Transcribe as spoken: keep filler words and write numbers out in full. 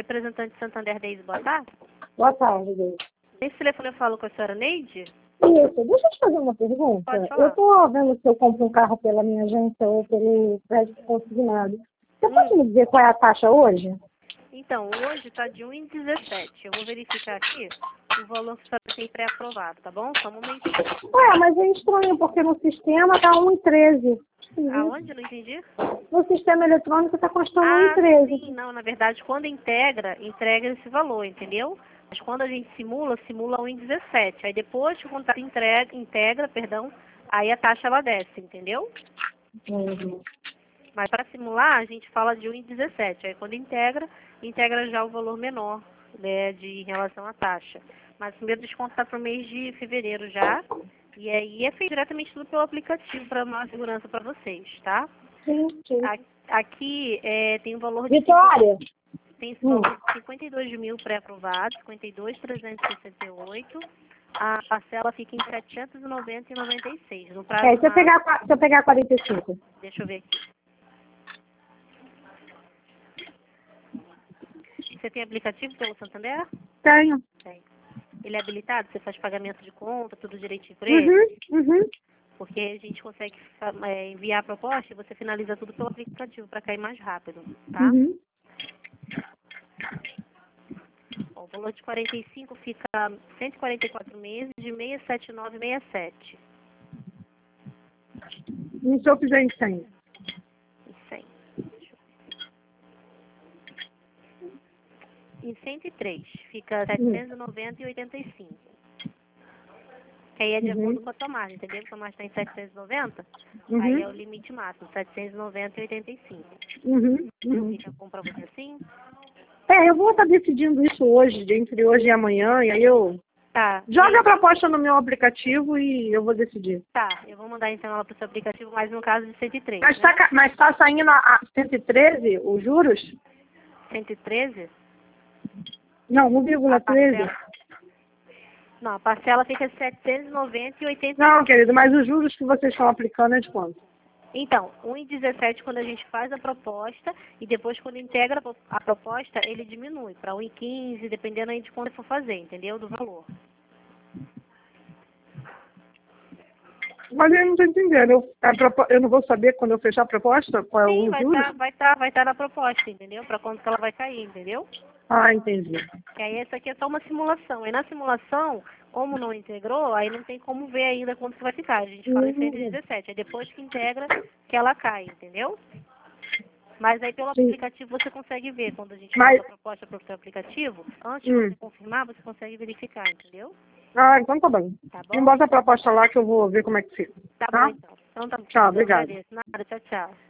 representante de Santander Deise, boa tarde. Boa tarde, Deise. Nesse telefone eu falo com a senhora Neide? Isso, deixa eu te fazer uma pergunta. Pode falar. Eu estou vendo se eu compro um carro pela minha agência ou pelo crédito consignado. Você Hum. pode me dizer qual é a taxa hoje? Então, hoje está de um e dezessete. Eu vou verificar aqui o valor que a senhora tem pré-aprovado, tá bom? Só um momentinho. Ué, mas é estranho, porque no sistema está um e treze. Aonde? Não entendi. No sistema eletrônico está constando um Ah, e treze. sim, não, na verdade, quando integra, integra esse valor, entendeu? Mas quando a gente simula, simula um e dezessete. Aí depois que o contrato entrega, integra, perdão, aí a taxa ela desce, entendeu? Uhum. Mas para simular, a gente fala de um e dezessete. Aí quando integra, integra já o valor menor, né, de, em relação à taxa. Mas o primeiro desconto está para o mês de fevereiro já. E aí é feito diretamente tudo pelo aplicativo para maior segurança para vocês, tá? Sim, sim. A- Aqui é, tem um valor de... Vitória? Tem esse valor de cinquenta e dois mil pré-aprovados, cinquenta e dois mil trezentos e sessenta e oito. A parcela fica em setecentos e noventa reais e noventa e seis. No prazo É, se eu máximo- pegar, qua- se eu pegar quarenta e cinco. Deixa eu ver aqui. Você tem aplicativo pelo Santander? Tenho. Tem. Ele é habilitado? Você faz pagamento de conta, tudo direitinho por ele? Uhum, uhum. Porque a gente consegue fa- é, enviar a proposta e você finaliza tudo pelo aplicativo para cair mais rápido, tá? Uhum. Ó, o valor de quarenta e cinco fica cento e quarenta e quatro meses de seiscentos e setenta e nove reais e sessenta e sete. E se eu fizer em cem? E cem. Deixa eu ver. Em cento e três fica setecentos e noventa reais e oitenta e cinco. Que aí é de Uhum. acordo com a tua margem, entendeu? Se a margem está em setecentos e noventa, Uhum. aí é o limite máximo, setecentos e noventa reais e oitenta e cinco. Uhum. Uhum. Fica bom pra você assim? É, eu vou estar decidindo isso hoje, entre hoje e amanhã, e aí eu Tá. jogo E- a proposta no meu aplicativo e eu vou decidir. Tá, eu vou mandar então ela pro seu aplicativo, mas no caso de cento e três, Mas né? está mas tá saindo a, a cento e treze, os juros? cento e treze? Não, um vírgula A treze. parcela... Não, a parcela fica de setecentos e noventa reais e oitenta e cinco. Não, querido, mas os juros que vocês estão aplicando é de quanto? Então, um e dezessete quando a gente faz a proposta e depois quando integra a proposta, ele diminui para um e quinze, dependendo aí de quando for fazer, entendeu? Do valor. Mas eu não estou entendendo. Eu, a propo- eu não vou saber quando eu fechar a proposta qual é Sim, o vai juros? estar vai tá, vai tá na proposta, entendeu? Para quanto que ela vai cair, entendeu? Ah, entendi. Que aí essa aqui é só uma simulação. E na simulação, como não integrou, aí não tem como ver ainda quanto que vai ficar. A gente fala em Uhum. cento e dezessete. Aí depois que integra, que ela cai, entendeu? Mas aí pelo Sim. aplicativo você consegue ver. Quando a gente Mas- manda a proposta para o seu aplicativo, antes de Hum. você confirmar, você consegue verificar, entendeu? Ah, então tá bom. Tá bom? Me bota a proposta lá que eu vou ver como é que fica. Tá Tá? bom então. Então tá bom. Tchau, Eu obrigada. agradeço. Nada, tchau, tchau.